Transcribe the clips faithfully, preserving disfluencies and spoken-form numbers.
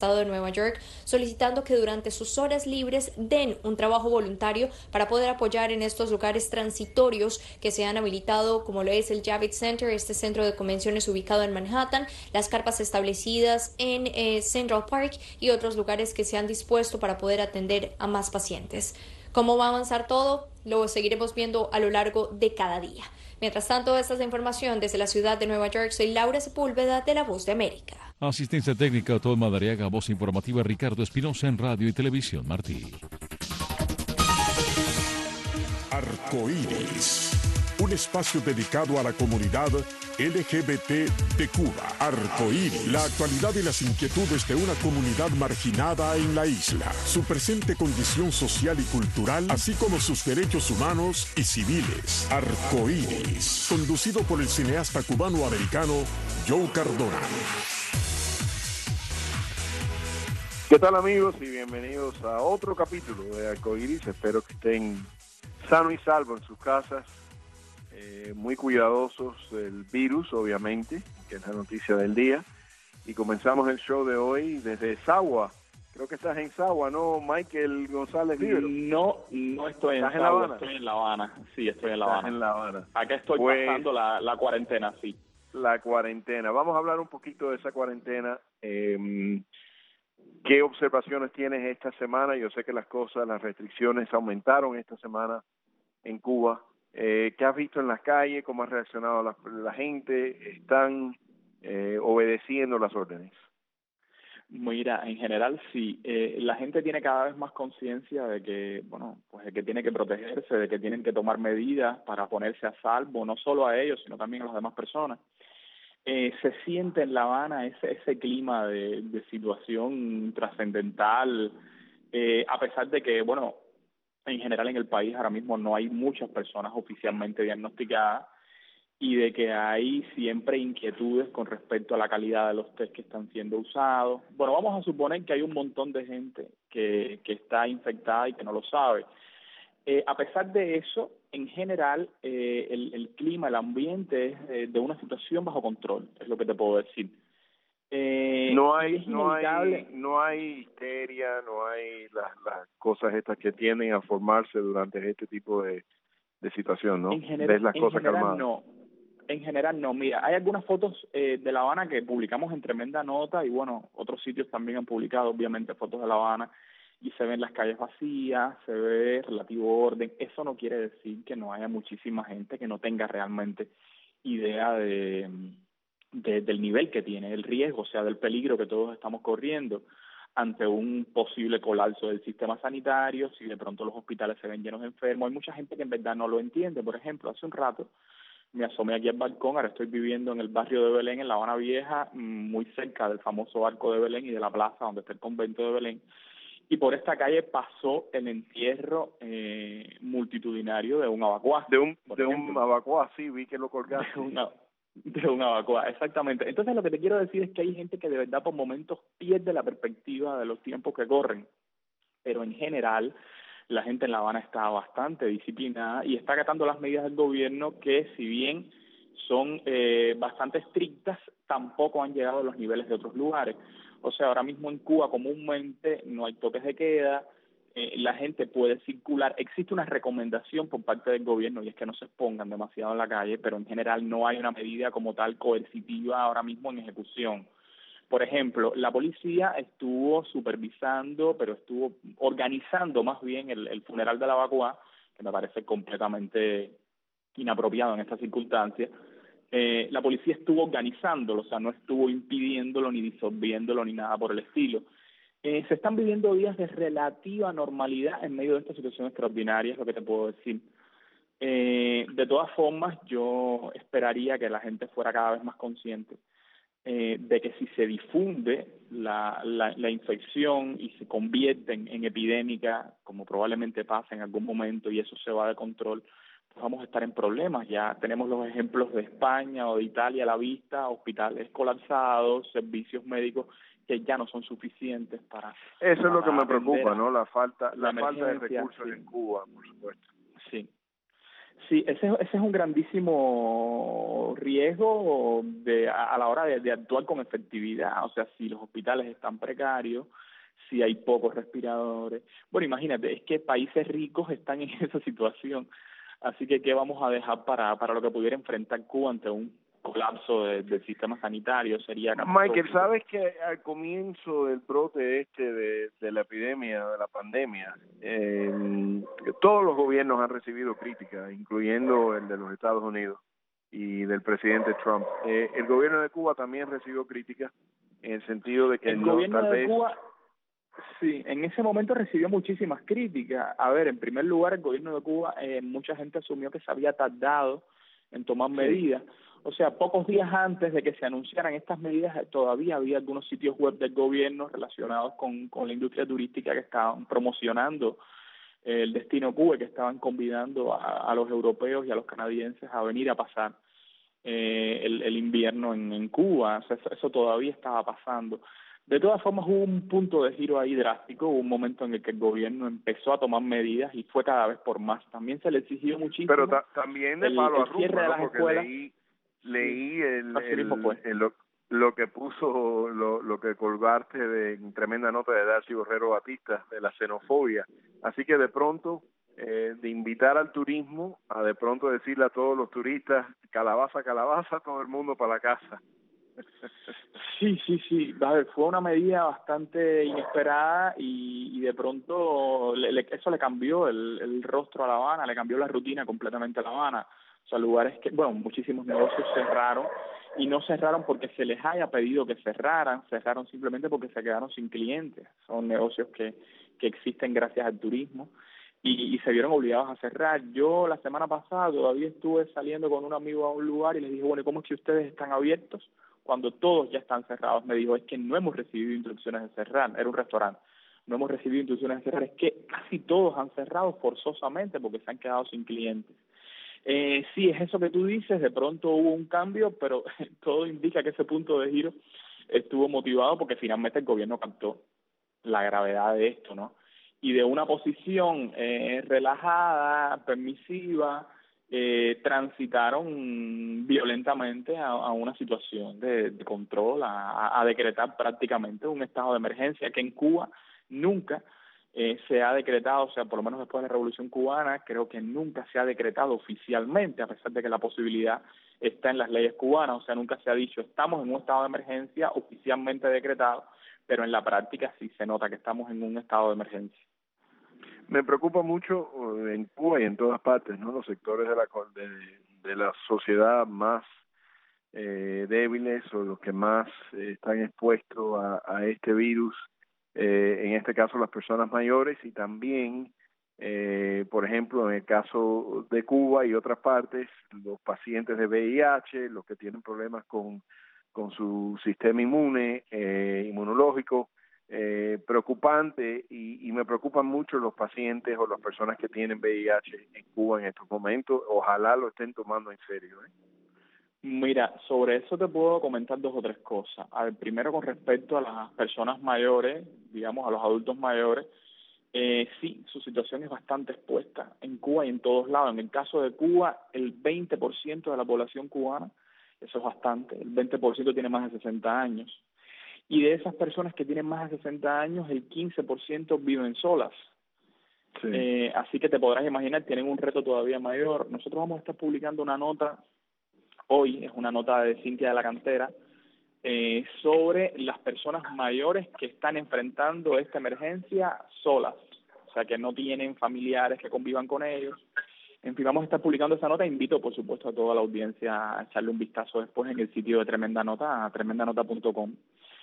Estado de Nueva York, solicitando que durante sus horas libres den un trabajo voluntario para poder apoyar en estos lugares transitorios que se han habilitado, como lo es el Javits Center, este centro de convenciones ubicado en Manhattan, las carpas establecidas en eh, Central Park y otros lugares que se han dispuesto para poder atender a más pacientes. ¿Cómo va a avanzar todo? Lo seguiremos viendo a lo largo de cada día. Mientras tanto, esta es la información desde la ciudad de Nueva York. Soy Laura Sepúlveda de La Voz de América. Asistencia técnica, Tom Madariaga, voz informativa, Ricardo Espinosa en radio y televisión, Martí. Arcoíris, un espacio dedicado a la comunidad L G B T de Cuba. Arcoíris, la actualidad y las inquietudes de una comunidad marginada en la isla, su presente condición social y cultural, así como sus derechos humanos y civiles. Arcoíris, conducido por el cineasta cubano-americano Joe Cardona. ¿Qué tal, amigos? Y bienvenidos a otro capítulo de Arcoíris. Espero que estén sanos y salvos en sus casas, eh, muy cuidadosos del virus, obviamente, que es la noticia del día. Y comenzamos el show de hoy desde Sagua. Creo que estás en Sagua, ¿no, Michael González Rivero? No, no estoy en ¿Estás en La Sagua, Habana? estoy en La Habana. Sí, estoy en La Estás Habana. en La Habana. Acá estoy Pues, pasando la, la cuarentena, sí. La cuarentena. Vamos a hablar un poquito de esa cuarentena. Eh, ¿Qué observaciones tienes esta semana? Yo sé que las cosas, las restricciones aumentaron esta semana en Cuba. Eh, ¿Qué has visto en las calles? ¿Cómo ha reaccionado la, la gente? ¿Están eh, obedeciendo las órdenes? Mira, en general sí. Eh, la gente tiene cada vez más conciencia de que, bueno, pues de que tiene que protegerse, de que tienen que tomar medidas para ponerse a salvo, no solo a ellos, sino también a las demás personas. Eh, se siente en La Habana ese, ese clima de, de situación trascendental, eh, a pesar de que, bueno, en general en el país ahora mismo no hay muchas personas oficialmente diagnosticadas y de que hay siempre inquietudes con respecto a la calidad de los test que están siendo usados. Bueno, vamos a suponer que hay un montón de gente que, que está infectada y que no lo sabe. Eh, a pesar de eso, en general, eh, el, el clima, el ambiente es de, de una situación bajo control, es lo que te puedo decir. Eh, no y hay, es no inevitable. hay, no hay histeria, no hay las, las cosas estas que tienden a formarse durante este tipo de, de situación, ¿no? En general, Ves las en cosas general calmadas. no. En general no. Mira, hay algunas fotos eh, de La Habana que publicamos en tremenda nota y bueno, otros sitios también han publicado obviamente fotos de La Habana y se ven las calles vacías, se ve relativo orden. Eso no quiere decir que no haya muchísima gente que no tenga realmente idea de, de del nivel que tiene, el riesgo, o sea, del peligro que todos estamos corriendo ante un posible colapso del sistema sanitario, si de pronto los hospitales se ven llenos de enfermos. Hay mucha gente que en verdad no lo entiende. Por ejemplo, hace un rato me asomé aquí al balcón, ahora estoy viviendo en el barrio de Belén, en La Habana Vieja, muy cerca del famoso Arco de Belén y de la plaza donde está el convento de Belén, y por esta calle pasó el entierro eh, multitudinario de un abacuá. De un, por de ejemplo. un abacuá, sí, vi que lo colgaste. De una, de un abacuá, exactamente. Entonces lo que te quiero decir es que hay gente que de verdad por momentos pierde la perspectiva de los tiempos que corren, pero en general la gente en La Habana está bastante disciplinada y está acatando las medidas del gobierno que, si bien son eh, bastante estrictas, tampoco han llegado a los niveles de otros lugares. O sea, ahora mismo en Cuba comúnmente no hay toques de queda, eh, la gente puede circular. Existe una recomendación por parte del gobierno y es que no se expongan demasiado en la calle, pero en general no hay una medida como tal coercitiva ahora mismo en ejecución. Por ejemplo, la policía estuvo supervisando, pero estuvo organizando más bien el, el funeral de la Abacuá, que me parece completamente inapropiado en estas circunstancias. Eh, la policía estuvo organizándolo, o sea, no estuvo impidiéndolo, ni disolviéndolo, ni nada por el estilo. Eh, se están viviendo días de relativa normalidad en medio de esta situación extraordinaria, es lo que te puedo decir. Eh, de todas formas, yo esperaría que la gente fuera cada vez más consciente Eh, de que si se difunde la, la, la infección y se convierte en, en epidémica, como probablemente pasa en algún momento y eso se va de control, pues vamos a estar en problemas. Ya tenemos los ejemplos de España o de Italia a la vista, hospitales colapsados, servicios médicos que ya no son suficientes para Eso es lo que para me preocupa, atender ¿no? La falta, la, la falta de emergencia, recursos sí. en Cuba, por supuesto. Sí. Sí, ese, ese es un grandísimo riesgo de, a, a la hora de, de actuar con efectividad. O sea, si los hospitales están precarios, si hay pocos respiradores. Bueno, imagínate, es que países ricos están en esa situación. Así que, ¿qué vamos a dejar para, para lo que pudiera enfrentar Cuba ante un colapso de, del sistema sanitario? Sería Michael, ¿sabes que al comienzo del brote este de, de la epidemia, de la pandemia, eh, todos los gobiernos han recibido críticas, incluyendo el de los Estados Unidos y del presidente Trump? Eh, el gobierno de Cuba también recibió críticas en el sentido de que el no, gobierno tal de vez... Cuba, sí, en ese momento recibió muchísimas críticas. A ver, en primer lugar, el gobierno de Cuba, eh, mucha gente asumió que se había tardado en tomar Sí. medidas. O sea, pocos días antes de que se anunciaran estas medidas, todavía había algunos sitios web del gobierno relacionados con, con la industria turística que estaban promocionando eh, el destino Cuba, que estaban convidando a, a los europeos y a los canadienses a venir a pasar eh, el, el invierno en, en Cuba. O sea, eso, eso todavía estaba pasando. De todas formas, hubo un punto de giro ahí drástico, hubo un momento en el que el gobierno empezó a tomar medidas y fue cada vez por más. También se le exigió muchísimo. Pero ta también de el, palo el a cierre rumba, de ¿no? las Porque escuelas. leí, leí el, Así mismo el, fue. el- lo, lo que puso, lo, lo que colgaste de en tremenda nota de Darcy Borrero Batista, de la xenofobia. Así que de pronto, eh, de invitar al turismo, a de pronto decirle a todos los turistas, calabaza, calabaza, todo el mundo para la casa. Sí, sí, sí. A ver, fue una medida bastante inesperada y, y de pronto le, le, eso le cambió el, el rostro a La Habana, le cambió la rutina completamente a La Habana. O sea, lugares que, bueno, muchísimos negocios cerraron y no cerraron porque se les haya pedido que cerraran, cerraron simplemente porque se quedaron sin clientes. Son negocios que, que existen gracias al turismo y, y se vieron obligados a cerrar. Yo la semana pasada todavía estuve saliendo con un amigo a un lugar y les dije, bueno, ¿y cómo es que ustedes están abiertos cuando todos ya están cerrados? Me dijo, es que no hemos recibido instrucciones de cerrar. Era un restaurante. No hemos recibido instrucciones de cerrar. Es que casi todos han cerrado forzosamente porque se han quedado sin clientes. Eh, sí, es eso que tú dices, de pronto hubo un cambio, pero todo indica que ese punto de giro estuvo motivado porque finalmente el gobierno captó la gravedad de esto, ¿no? Y de una posición eh, relajada, permisiva, eh, transitaron violentamente a, a una situación de, de control, a, a decretar prácticamente un estado de emergencia que en Cuba nunca eh, se ha decretado, o sea, por lo menos después de la Revolución Cubana, creo que nunca se ha decretado oficialmente, a pesar de que la posibilidad está en las leyes cubanas, o sea, nunca se ha dicho, estamos en un estado de emergencia oficialmente decretado, pero en la práctica sí se nota que estamos en un estado de emergencia. Me preocupa mucho uh, en Cuba y en todas partes, ¿no? Los sectores de la de, de la sociedad más eh, débiles o los que más eh, están expuestos a, a este virus, eh, en este caso las personas mayores y también, eh, por ejemplo, en el caso de Cuba y otras partes, los pacientes de V I H, los que tienen problemas con, con su sistema inmune, eh, inmunológico, eh, preocupante y, y me preocupan mucho los pacientes o las personas que tienen V I H en Cuba en estos momentos. Ojalá lo estén tomando en serio, ¿eh? Mira, sobre eso te puedo comentar dos o tres cosas. A ver, primero con respecto a las personas mayores, digamos a los adultos mayores, eh, sí, su situación es bastante expuesta en Cuba y en todos lados. En el caso de Cuba, el veinte por ciento de la población cubana, eso es bastante, el veinte por ciento tiene más de sesenta años. Y de esas personas que tienen más de sesenta años, el quince por ciento viven solas. Sí. Eh, así que te podrás imaginar, tienen un reto todavía mayor. Nosotros vamos a estar publicando una nota hoy, es una nota de Cintia de la Cantera, eh, sobre las personas mayores que están enfrentando esta emergencia solas, o sea, que no tienen familiares que convivan con ellos. En fin, vamos a estar publicando esa nota. Invito, por supuesto, a toda la audiencia a echarle un vistazo después en el sitio de Tremenda Nota, tremenda nota punto com.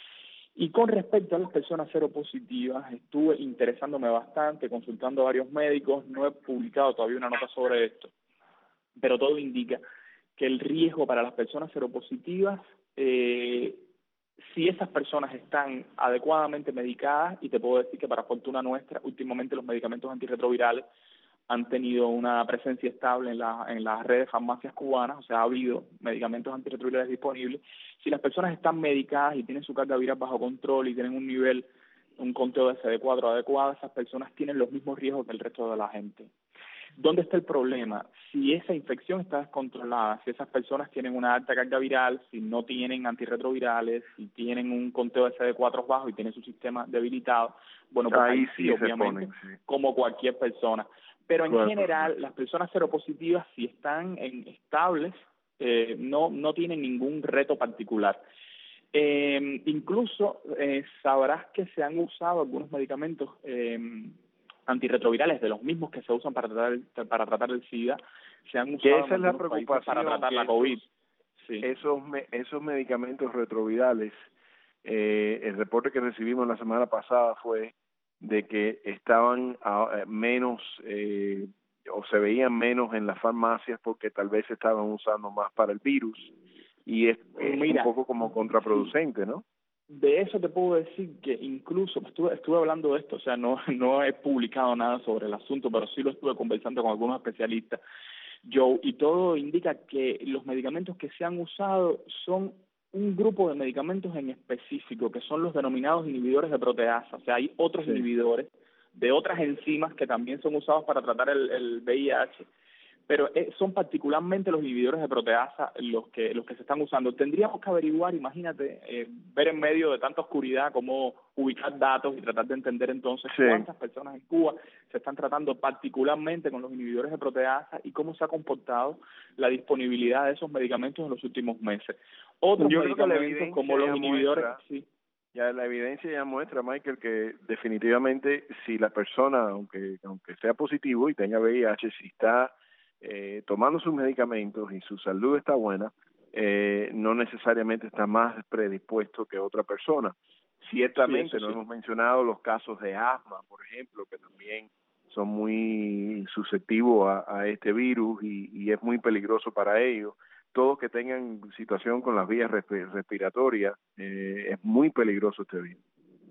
Y con respecto a las personas seropositivas, estuve interesándome bastante, consultando a varios médicos, no he publicado todavía una nota sobre esto, pero todo indica que el riesgo para las personas seropositivas, eh, si esas personas están adecuadamente medicadas, y te puedo decir que para fortuna nuestra, últimamente los medicamentos antirretrovirales han tenido una presencia estable en, la, en las redes de farmacias cubanas, o sea, ha habido medicamentos antirretrovirales disponibles. Si las personas están medicadas y tienen su carga viral bajo control y tienen un nivel, un conteo de C D cuatro adecuado, esas personas tienen los mismos riesgos que el resto de la gente. ¿Dónde está el problema? Si esa infección está descontrolada, si esas personas tienen una alta carga viral, si no tienen antirretrovirales, si tienen un conteo de C D cuatro bajo y tienen su sistema debilitado, bueno, pues ahí, ahí sí, obviamente, ponen, sí. como cualquier persona. Pero en claro, general, las personas seropositivas, si están en estables, eh, no, no tienen ningún reto particular. Eh, incluso eh, sabrás que se han usado algunos medicamentos eh, antirretrovirales de los mismos que se usan para tratar el, para tratar el SIDA, se han usado esa es la preocupación para tratar la COVID. Sí. Esos, esos medicamentos retrovirales, eh, el reporte que recibimos la semana pasada fue de que estaban a, menos eh, o se veían menos en las farmacias porque tal vez se estaban usando más para el virus y es, es Mira, un poco como contraproducente, ¿no? De eso te puedo decir que incluso estuve, estuve hablando de esto, o sea, no, no he publicado nada sobre el asunto, pero sí lo estuve conversando con algunos especialistas, Joe, y todo indica que los medicamentos que se han usado son un grupo de medicamentos en específico, que son los denominados inhibidores de proteasa, o sea, hay otros sí. inhibidores de otras enzimas que también son usados para tratar el, el V I H, pero eh, son particularmente los inhibidores de proteasa los que los que se están usando. Tendríamos que averiguar, imagínate, eh, ver en medio de tanta oscuridad cómo ubicar datos y tratar de entender entonces sí. cuántas personas en Cuba se están tratando particularmente con los inhibidores de proteasa y cómo se ha comportado la disponibilidad de esos medicamentos en los últimos meses. Otros Yo medicamentos como los inhibidores... Muestra, sí. Ya la evidencia ya muestra, Michael, que definitivamente si la persona, aunque aunque sea positivo y tenga V I H, si está Eh, tomando sus medicamentos y su salud está buena, eh, no necesariamente está más predispuesto que otra persona. Ciertamente, sí, no sí. hemos mencionado los casos de asma, por ejemplo, que también son muy susceptibles a, a este virus y, y es muy peligroso para ellos. Todos que tengan situación con las vías resp- respiratorias, eh, es muy peligroso este virus.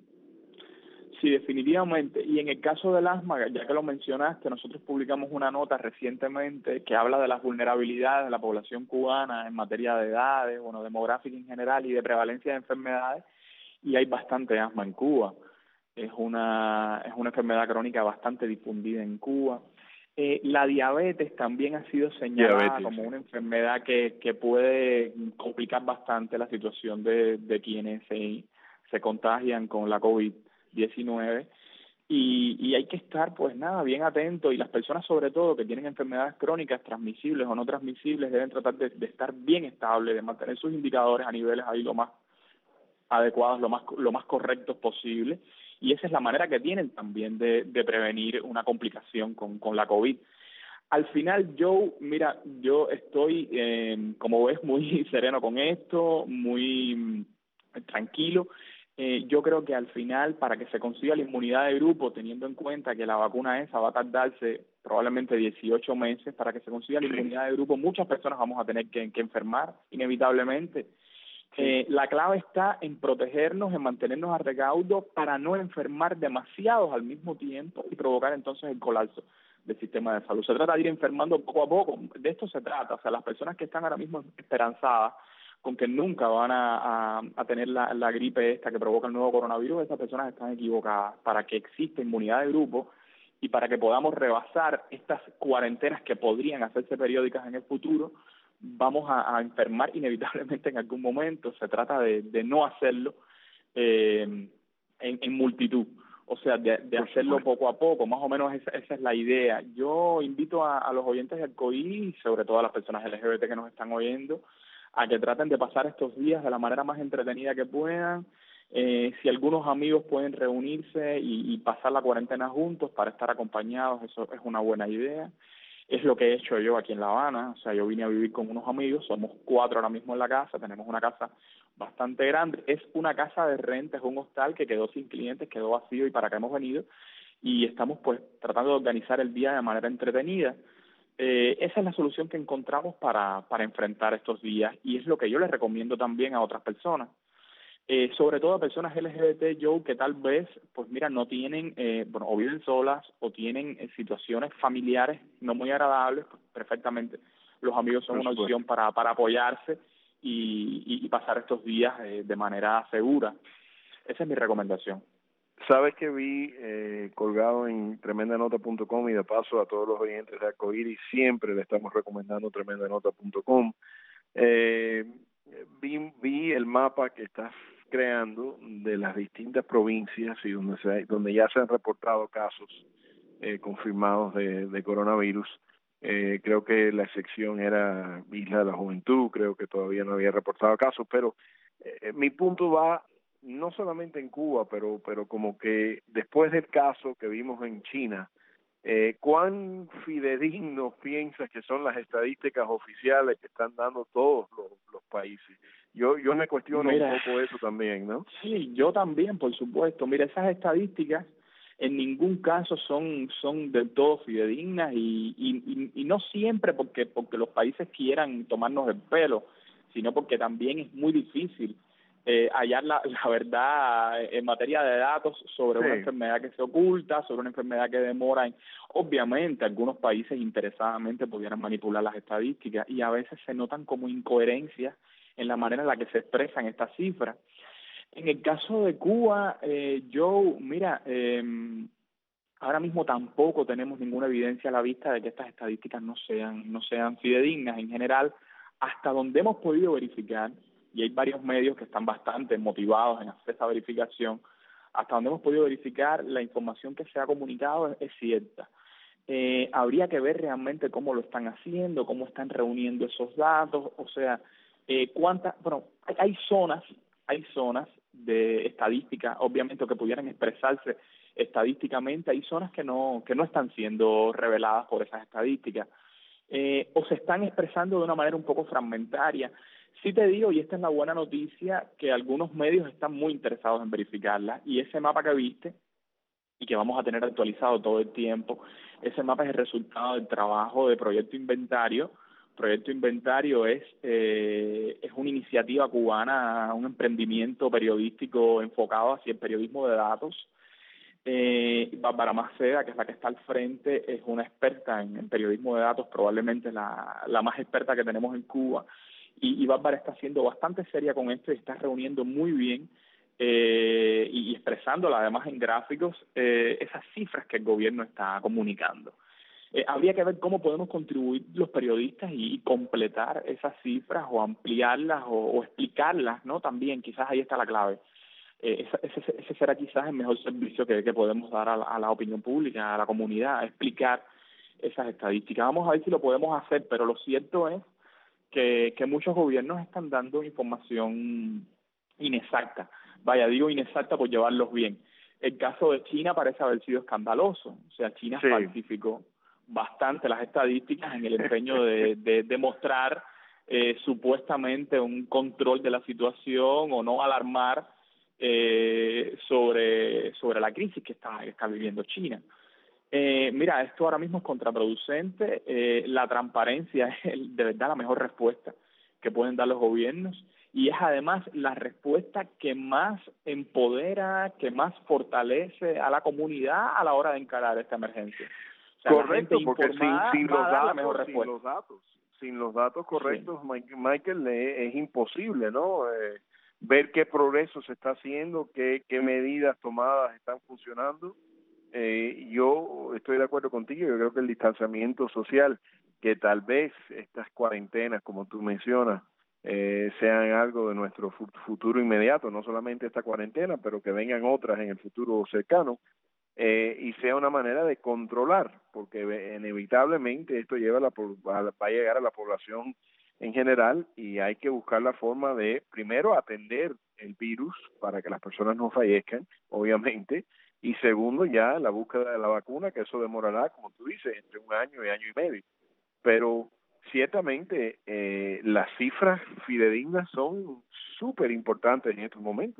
Sí, definitivamente. Y en el caso del asma, ya que lo mencionaste, nosotros publicamos una nota recientemente que habla de las vulnerabilidades de la población cubana en materia de edades, bueno, demográfica en general y de prevalencia de enfermedades, y hay bastante asma en Cuba. Es una, es una enfermedad crónica bastante difundida en Cuba. Eh, la diabetes también ha sido señalada diabetes, como sí. una enfermedad que, que puede complicar bastante la situación de, de quienes se, se contagian con la COVID diecinueve y, y hay que estar pues nada bien atento y las personas sobre todo que tienen enfermedades crónicas transmisibles o no transmisibles deben tratar de, de estar bien estables, de mantener sus indicadores a niveles ahí lo más adecuados, lo más lo más correctos posible y esa es la manera que tienen también de, de prevenir una complicación con, con la COVID. Al final, Joe, mira, yo estoy, eh, como ves, muy sereno con esto, muy eh, tranquilo. Eh, yo creo que al final, para que se consiga la inmunidad de grupo, teniendo en cuenta que la vacuna esa va a tardarse probablemente dieciocho meses, para que se consiga la inmunidad de grupo, muchas personas vamos a tener que, que enfermar, inevitablemente. Sí. Eh, la clave está en protegernos, en mantenernos a recaudo para no enfermar demasiados al mismo tiempo y provocar entonces el colapso del sistema de salud. Se trata de ir enfermando poco a poco, de esto se trata, o sea, las personas que están ahora mismo esperanzadas con que nunca van a, a, a tener la, la gripe esta que provoca el nuevo coronavirus, esas personas están equivocadas. Para que exista inmunidad de grupo y para que podamos rebasar estas cuarentenas que podrían hacerse periódicas en el futuro, vamos a, a enfermar inevitablemente en algún momento. Se trata de, de no hacerlo eh, en, en multitud, o sea, de, de hacerlo poco a poco, más o menos esa, esa es la idea. Yo invito a, a los oyentes de Arcoíris, y sobre todo a las personas L G B T que nos están oyendo, a que traten de pasar estos días de la manera más entretenida que puedan. Eh, si algunos amigos pueden reunirse y, y pasar la cuarentena juntos para estar acompañados, eso es una buena idea. Es lo que he hecho yo aquí en La Habana, o sea, yo vine a vivir con unos amigos, somos cuatro ahora mismo en la casa, tenemos una casa bastante grande, es una casa de renta, es un hostal que quedó sin clientes, quedó vacío y para acá hemos venido, y estamos pues tratando de organizar el día de manera entretenida. Eh, esa es la solución que encontramos para, para enfrentar estos días y es lo que yo les recomiendo también a otras personas, eh, sobre todo a personas L G B T, Joe, que tal vez, pues mira, no tienen, eh, bueno, o viven solas o tienen eh, situaciones familiares no muy agradables, pues perfectamente los amigos son una opción para, para apoyarse y, y, y pasar estos días eh, de manera segura. Esa es mi recomendación. Sabes que vi eh, colgado en tremenda nota punto com, y de paso a todos los oyentes de Arcoíris siempre le estamos recomendando tremenda nota punto com. Eh, vi, vi el mapa que estás creando de las distintas provincias y donde, se, donde ya se han reportado casos eh, confirmados de, de coronavirus. Eh, creo que la excepción era Isla de la Juventud, creo que todavía no había reportado casos, pero eh, mi punto va no solamente en Cuba, pero pero como que después del caso que vimos en China, eh, ¿cuán fidedignos piensas que son las estadísticas oficiales que están dando todos los, los países? Yo yo me cuestiono Mira, un poco eso también, ¿no? Sí, yo también, por supuesto. Mira, esas estadísticas en ningún caso son son del todo fidedignas y, y, y, y no siempre porque porque los países quieran tomarnos el pelo, sino porque también es muy difícil Eh, hallar la, la verdad en materia de datos sobre sí. una enfermedad que se oculta, sobre una enfermedad que demora. En, obviamente, algunos países interesadamente pudieran manipular las estadísticas y a veces se notan como incoherencias en la manera en la que se expresan estas cifras. En el caso de Cuba, eh, Joe, mira, eh, ahora mismo tampoco tenemos ninguna evidencia a la vista de que estas estadísticas no sean, no sean fidedignas. En general, hasta donde hemos podido verificar, y hay varios medios que están bastante motivados en hacer esa verificación, hasta donde hemos podido verificar, la información que se ha comunicado es, es cierta. Eh, habría que ver realmente cómo lo están haciendo, cómo están reuniendo esos datos, o sea, eh, cuántas, bueno, hay, hay zonas, hay zonas de estadística, obviamente, que pudieran expresarse estadísticamente, hay zonas que no, que no están siendo reveladas por esas estadísticas, eh, o se están expresando de una manera un poco fragmentaria. Sí te digo, y esta es la buena noticia, que algunos medios están muy interesados en verificarla, y ese mapa que viste, y que vamos a tener actualizado todo el tiempo, ese mapa es el resultado del trabajo de Proyecto Inventario. Proyecto Inventario es, eh, es una iniciativa cubana, un emprendimiento periodístico enfocado hacia el periodismo de datos. Eh, Bárbara Maceda, que es la que está al frente, es una experta en, en periodismo de datos, probablemente la, la más experta que tenemos en Cuba. Y, y Bárbara está siendo bastante seria con esto y está reuniendo muy bien eh, y, y expresándola además en gráficos eh, esas cifras que el gobierno está comunicando. Eh, habría que ver cómo podemos contribuir los periodistas y, y completar esas cifras o ampliarlas o, o explicarlas, ¿no? También, quizás ahí está la clave. Eh, ese, ese, ese será quizás el mejor servicio que, que podemos dar a la, a la opinión pública, a la comunidad, explicar esas estadísticas. Vamos a ver si lo podemos hacer, pero lo cierto es que, que muchos gobiernos están dando información inexacta. Vaya, digo inexacta por llevarlos bien. El caso de China parece haber sido escandaloso. O sea, China sí. falsificó bastante las estadísticas en el empeño de, de, de mostrar eh, supuestamente un control de la situación o no alarmar eh, sobre, sobre la crisis que está, que está viviendo China. Eh, mira, esto ahora mismo es contraproducente. Eh, la transparencia es de verdad la mejor respuesta que pueden dar los gobiernos y es además la respuesta que más empodera, que más fortalece a la comunidad a la hora de encarar esta emergencia. O sea, correcto, porque sin, sin, los datos, la mejor sin los datos, sin los datos correctos, sí. Michael, es imposible, ¿no? Eh, ver qué progreso se está haciendo, qué, qué medidas tomadas están funcionando. Eh, yo estoy de acuerdo contigo, yo creo que el distanciamiento social, que tal vez estas cuarentenas, como tú mencionas, eh, sean algo de nuestro futuro inmediato, no solamente esta cuarentena, pero que vengan otras en el futuro cercano, eh, y sea una manera de controlar, porque inevitablemente esto lleva a la, a la, va a llegar a la población en general y hay que buscar la forma de, primero, atender el virus para que las personas no fallezcan, obviamente, y segundo, ya la búsqueda de la vacuna, que eso demorará, como tú dices, entre un año y año y medio. Pero ciertamente eh, las cifras fidedignas son súper importantes en estos momentos.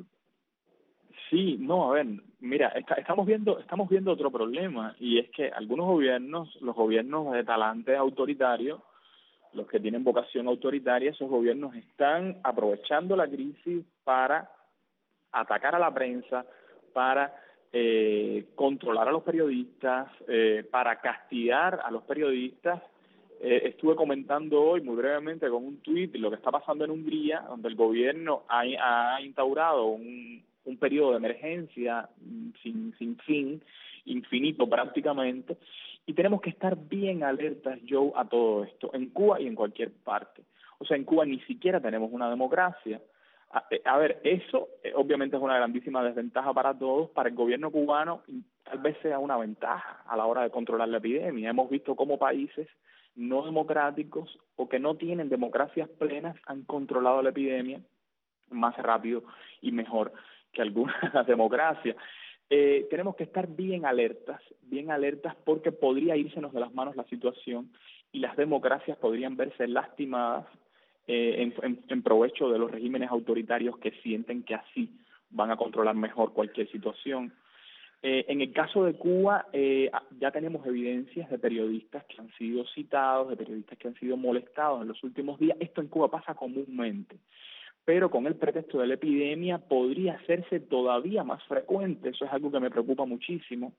Sí, no, a ver, mira, está, estamos viendo estamos viendo otro problema y es que algunos gobiernos, los gobiernos de talante autoritario, los que tienen vocación autoritaria, esos gobiernos están aprovechando la crisis para atacar a la prensa, para eh, controlar a los periodistas, eh, para castigar a los periodistas. Eh, estuve comentando hoy muy brevemente con un tuit lo que está pasando en Hungría, donde el gobierno ha, ha instaurado un, un periodo de emergencia sin, sin fin, infinito prácticamente, y tenemos que estar bien alertas, Joe, a todo esto, en Cuba y en cualquier parte. O sea, en Cuba ni siquiera tenemos una democracia. A, a ver, eso eh, obviamente es una grandísima desventaja para todos. Para el gobierno cubano tal vez sea una ventaja a la hora de controlar la epidemia. Hemos visto cómo países no democráticos o que no tienen democracias plenas han controlado la epidemia más rápido y mejor que algunas democracias. Eh, tenemos que estar bien alertas, bien alertas porque podría írsenos de las manos la situación y las democracias podrían verse lastimadas eh, en, en, en provecho de los regímenes autoritarios que sienten que así van a controlar mejor cualquier situación. Eh, en el caso de Cuba, eh, ya tenemos evidencias de periodistas que han sido citados, de periodistas que han sido molestados en los últimos días. Esto en Cuba pasa comúnmente, pero con el pretexto de la epidemia podría hacerse todavía más frecuente. Eso es algo que me preocupa muchísimo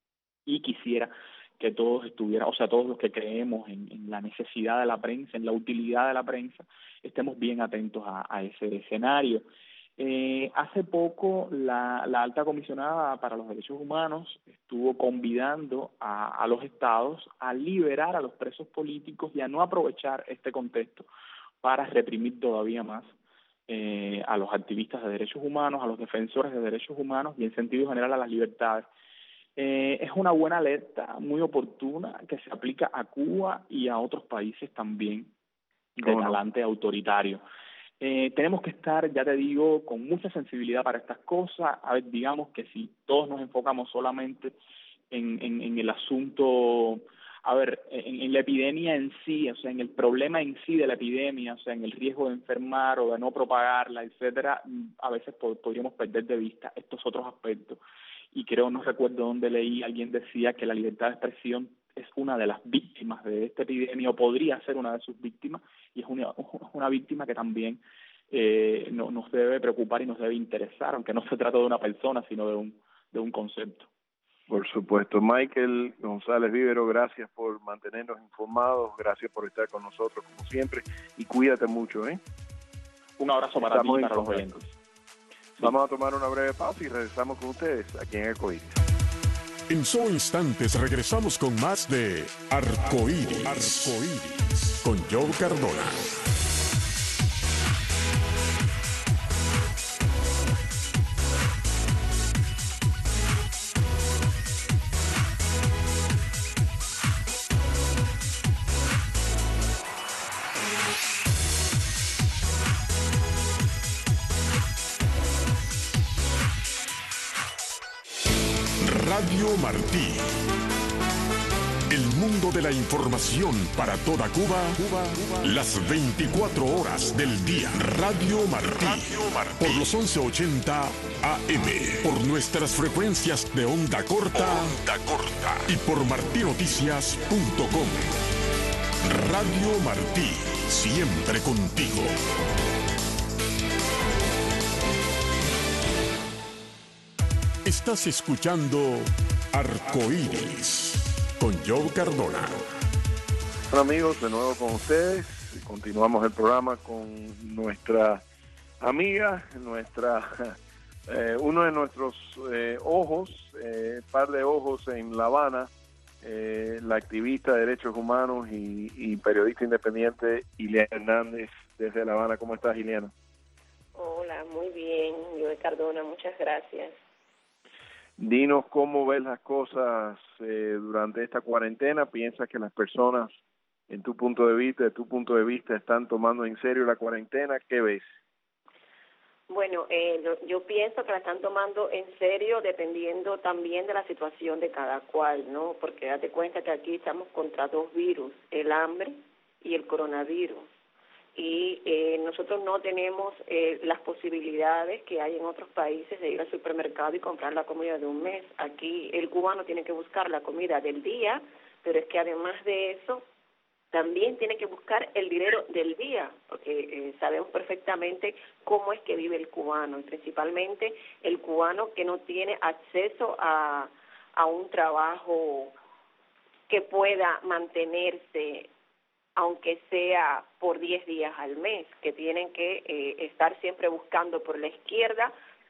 y quisiera que todos estuvieran, o sea, todos los que creemos en, en la necesidad de la prensa, en la utilidad de la prensa, estemos bien atentos a, a ese escenario. Eh, hace poco la, la alta comisionada para los derechos humanos estuvo convidando a, a los estados a liberar a los presos políticos y a no aprovechar este contexto para reprimir todavía más eh, a los activistas de derechos humanos, a los defensores de derechos humanos y en sentido general a las libertades. Eh, es una buena alerta, muy oportuna, que se aplica a Cuba y a otros países también de talante autoritario. Eh, tenemos que estar, ya te digo, con mucha sensibilidad para estas cosas. A ver, digamos que si todos nos enfocamos solamente en, en, en el asunto, a ver, en, en la epidemia en sí, o sea, en el problema en sí de la epidemia, o sea, en el riesgo de enfermar o de no propagarla, etcétera, a veces pod- podríamos perder de vista estos otros aspectos. Y creo, no recuerdo dónde leí, alguien decía que la libertad de expresión es una de las víctimas de esta epidemia, o podría ser una de sus víctimas, y es una, una víctima que también eh, no, nos debe preocupar y nos debe interesar, aunque no se trata de una persona, sino de un, de un concepto. Por supuesto. Michael González Vivero, gracias por mantenernos informados, gracias por estar con nosotros como siempre, y cuídate mucho, ¿eh? Un abrazo para Estamos ti y para los contacto. oyentes. Vamos a tomar una breve pausa y regresamos con ustedes aquí en Arcoíris. En solo instantes regresamos con más de Arcoíris, Arcoíris con Joe Cardona. Radio Martí. El mundo de la información para toda Cuba, Cuba, Cuba, las veinticuatro horas del día. Radio Martí. Radio Martí. Por los once ochenta A M. Por nuestras frecuencias de onda corta, onda corta. Y por martí noticias punto com. Radio Martí. Siempre contigo. Estás escuchando Arcoíris con Joe Cardona. Bueno, amigos, de nuevo con ustedes. Continuamos el programa con nuestra amiga, nuestra eh, uno de nuestros eh, ojos, eh, par de ojos en La Habana, eh, la activista de derechos humanos y, y periodista independiente Ileana Hernández desde La Habana. ¿Cómo estás, Ileana? Hola, muy bien, Joe Cardona, muchas gracias. Dinos cómo ves las cosas eh, durante esta cuarentena. ¿Piensas que las personas, en tu punto de vista, de tu punto de vista, están tomando en serio la cuarentena? ¿Qué ves? Bueno, eh, lo, yo pienso que la están tomando en serio dependiendo también de la situación de cada cual, ¿no? Porque date cuenta que aquí estamos contra dos virus, el hambre y el coronavirus. Y eh, nosotros no tenemos eh, las posibilidades que hay en otros países de ir al supermercado y comprar la comida de un mes. Aquí el cubano tiene que buscar la comida del día, pero es que además de eso también tiene que buscar el dinero del día, porque eh, sabemos perfectamente cómo es que vive el cubano, y principalmente el cubano que no tiene acceso a, a un trabajo que pueda mantenerse, aunque sea por diez días al mes, que tienen que eh, estar siempre buscando por la izquierda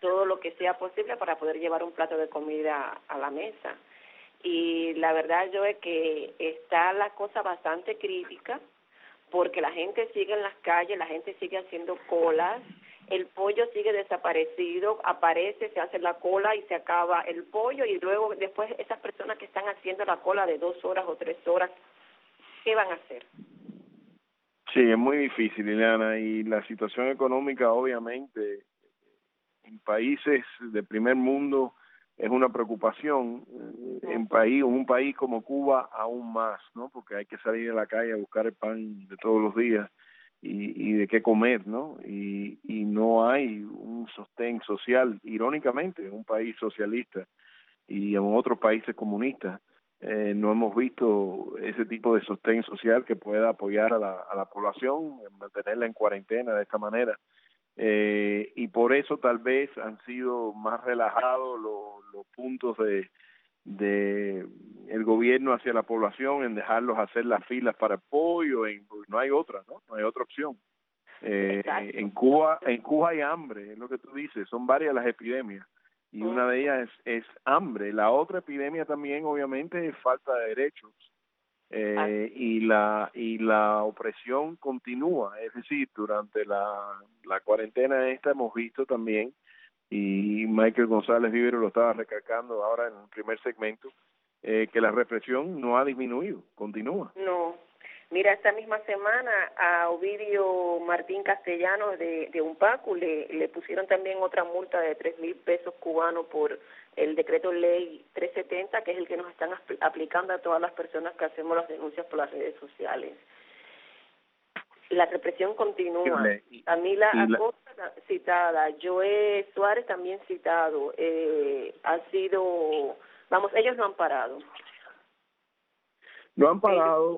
todo lo que sea posible para poder llevar un plato de comida a la mesa. Y la verdad yo es que está la cosa bastante crítica porque la gente sigue en las calles, la gente sigue haciendo colas, el pollo sigue desaparecido, aparece, se hace la cola y se acaba el pollo y luego después esas personas que están haciendo la cola de dos horas o tres horas, ¿qué van a hacer? Sí, es muy difícil, Ileana, y la situación económica obviamente en países de primer mundo es una preocupación, en país, un país como Cuba aún más, ¿no? Porque hay que salir a la calle a buscar el pan de todos los días y, y de qué comer, ¿no? Y, y no hay un sostén social, irónicamente, en un país socialista y en otros países comunistas. Eh, no hemos visto ese tipo de sostén social que pueda apoyar a la, a la población, mantenerla en cuarentena de esta manera. Eh, y por eso tal vez han sido más relajados los, los puntos de, de el gobierno hacia la población en dejarlos hacer las filas para apoyo, en, no hay otra, ¿no? No hay otra opción. Eh, en Cuba, en Cuba hay hambre, es lo que tú dices, son varias las epidemias y una de ellas es, es hambre. La otra epidemia también obviamente es falta de derechos. Eh, y la y la opresión continúa, es decir, durante la, la cuarentena esta hemos visto también, y Michael González Vivero lo estaba recalcando ahora en el primer segmento, eh, que la represión no ha disminuido, continúa. No. Mira, esta misma semana a Ovidio Martín Castellanos de, de Unpacu le, le pusieron también otra multa de tres mil pesos cubanos por el decreto ley trescientos setenta, que es el que nos están aplicando a todas las personas que hacemos las denuncias por las redes sociales. La represión continúa. Camila Acosta citada, Joe Suárez también citado. Eh, ha sido, vamos, ellos no han parado. No han parado.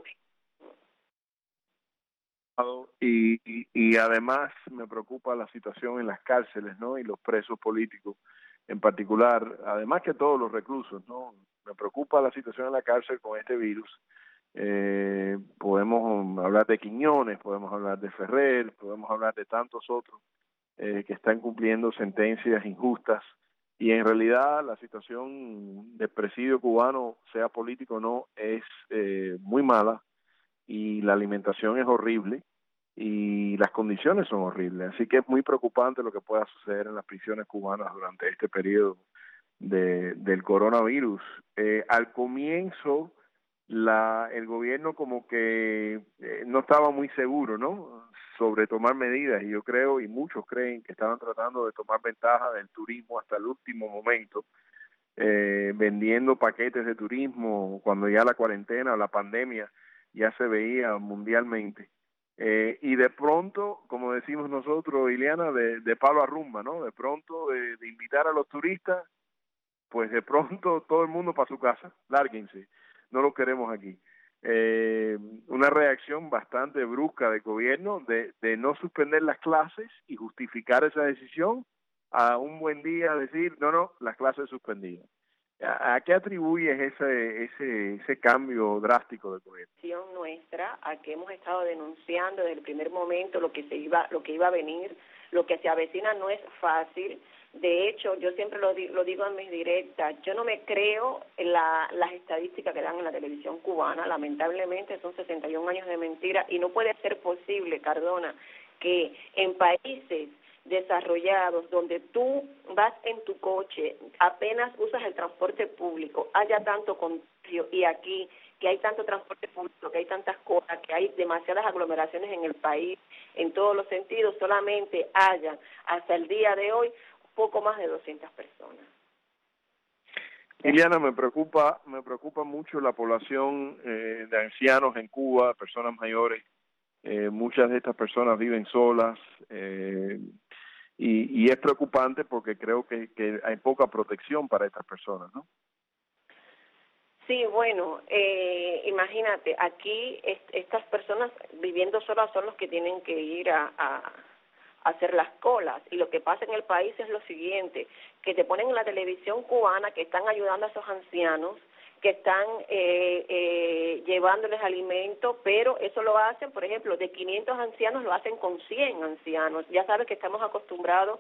Y, y, y además me preocupa la situación en las cárceles, ¿no? Y los presos políticos en particular, además que todos los reclusos, ¿no? Me preocupa la situación en la cárcel con este virus. Eh, podemos hablar de Quiñones, podemos hablar de Ferrer, podemos hablar de tantos otros eh, que están cumpliendo sentencias injustas, y en realidad la situación del presidio cubano, sea político o no, es eh, muy mala, y la alimentación es horrible y las condiciones son horribles, así que es muy preocupante lo que pueda suceder en las prisiones cubanas durante este periodo de, del coronavirus. Eh, al comienzo la el gobierno como que eh, no estaba muy seguro, ¿no?, sobre tomar medidas, y yo creo, y muchos creen, que estaban tratando de tomar ventaja del turismo hasta el último momento, eh, vendiendo paquetes de turismo cuando ya la cuarentena o la pandemia ya se veía mundialmente. Eh, y de pronto, como decimos nosotros, Ileana, de, de palo a rumba, ¿no? De pronto, de, de invitar a los turistas, pues de pronto todo el mundo para su casa, lárguense, no lo queremos aquí. Eh, una reacción bastante brusca del gobierno de, de no suspender las clases y justificar esa decisión a un buen día decir, no, no, las clases suspendidas. ¿A, a qué atribuyes ese, ese, ese cambio drástico del gobierno? Nuestra, a que hemos estado denunciando desde el primer momento lo que se iba, lo que iba a venir, lo que se avecina no es fácil. De hecho, yo siempre lo, di, lo digo en mis directas, yo no me creo en la, las estadísticas que dan en la televisión cubana, lamentablemente son sesenta y un años de mentira, y no puede ser posible, Cardona, que en países desarrollados donde tú vas en tu coche, apenas usas el transporte público, haya tanto contagio, y aquí que hay tanto transporte público, que hay tantas cosas, que hay demasiadas aglomeraciones en el país, en todos los sentidos, solamente haya hasta el día de hoy poco más de doscientas personas. Liliana, me preocupa, me preocupa mucho la población eh, de ancianos en Cuba, personas mayores. Eh, muchas de estas personas viven solas, eh, y, y es preocupante porque creo que, que hay poca protección para estas personas, ¿no? Sí, bueno, eh, imagínate, aquí est estas personas viviendo solas son los que tienen que ir a, a, a hacer las colas, y lo que pasa en el país es lo siguiente, que te ponen en la televisión cubana que están ayudando a esos ancianos, que están eh, eh, llevándoles alimento, pero eso lo hacen, por ejemplo, de quinientos ancianos lo hacen con cien ancianos. Ya sabes que estamos acostumbrados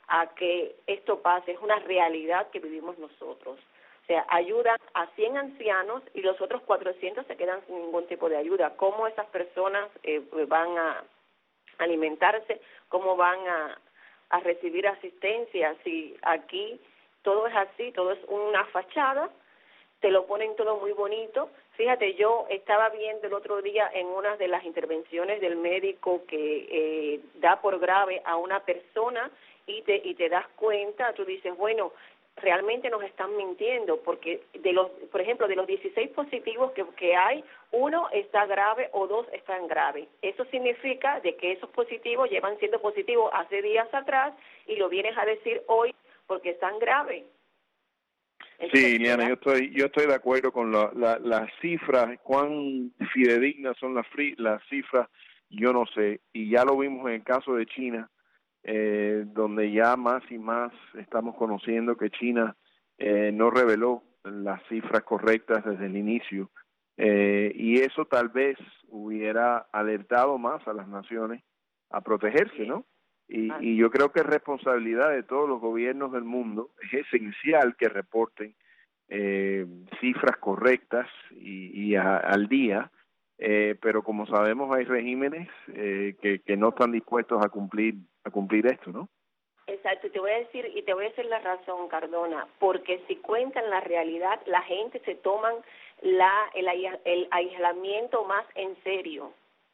a que esto pase, es una realidad que vivimos nosotros. O sea, ayudan a cien ancianos y los otros cuatrocientos se quedan sin ningún tipo de ayuda. ¿Cómo esas personas eh, van a alimentarse? ¿Cómo van a, a recibir asistencia? Si aquí todo es así, todo es una fachada, te lo ponen todo muy bonito. Fíjate, yo estaba viendo el otro día en una de las intervenciones del médico que eh, da por grave a una persona y te, y te das cuenta, tú dices, bueno, realmente nos están mintiendo, porque de los, por ejemplo, de los dieciséis positivos que, que hay, uno está grave o dos están graves. Eso significa de que esos positivos llevan siendo positivos hace días atrás y lo vienes a decir hoy porque están graves. Entonces, sí, Liliana, yo estoy yo estoy de acuerdo con la, la, las cifras, cuán fidedignas son las, free, las cifras, yo no sé, y ya lo vimos en el caso de China, eh, donde ya más y más estamos conociendo que China eh, no reveló las cifras correctas desde el inicio, eh, y eso tal vez hubiera alertado más a las naciones a protegerse, ¿no? Y, y yo creo que es responsabilidad de todos los gobiernos del mundo, es esencial que reporten eh, cifras correctas y, y a, al día, eh, pero como sabemos hay regímenes eh, que, que no están dispuestos a cumplir a cumplir esto, ¿no? Exacto, y te voy a decir y te voy a decir la razón, Cardona, porque si cuentan la realidad, la gente se toman la el, el aislamiento más en serio.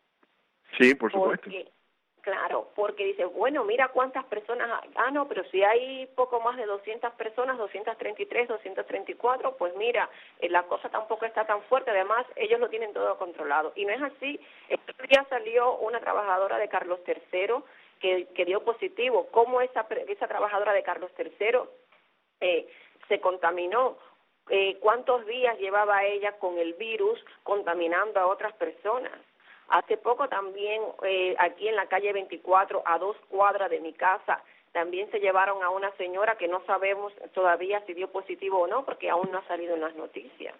Sí, por supuesto. Porque, claro, porque dice, bueno, mira cuántas personas hay. Ah, no, pero si hay poco más de doscientas personas, doscientos treinta y tres, doscientos treinta y cuatro, pues mira, eh, la cosa tampoco está tan fuerte, además ellos lo tienen todo controlado. Y no es así. Este día salió una trabajadora de Carlos tercero que, que dio positivo. ¿Cómo esa, esa trabajadora de Carlos tercero eh, se contaminó? Eh, ¿Cuántos días llevaba ella con el virus contaminando a otras personas? Hace poco también, eh, aquí en la calle veinticuatro, a dos cuadras de mi casa, también se llevaron a una señora que no sabemos todavía si dio positivo o no, porque aún no ha salido en las noticias.